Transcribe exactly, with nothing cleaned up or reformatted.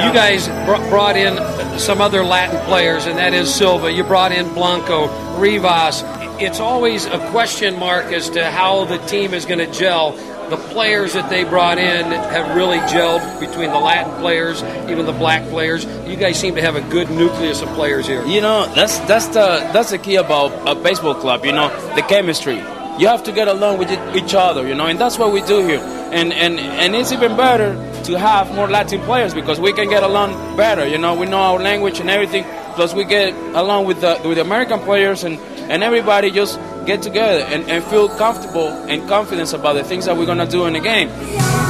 You guys br- brought in some other Latin players, and that is Silva. You brought in Blanco, Rivas. It's always a question mark as to how the team is going to gel. The players that they brought in have really gelled between the Latin players, even the black players. You guys seem to have a good nucleus of players here. You know, that's that's the that's the key about a baseball club. You know, the chemistry. You have to get along with each other. You know, and that's what we do here. And and and it's even better to have more Latin players because we can get along better. You know, we know our language and everything. Plus, we get along with the with the American players and. And everybody just get together and, and feel comfortable and confident about the things that we're going to do in the game.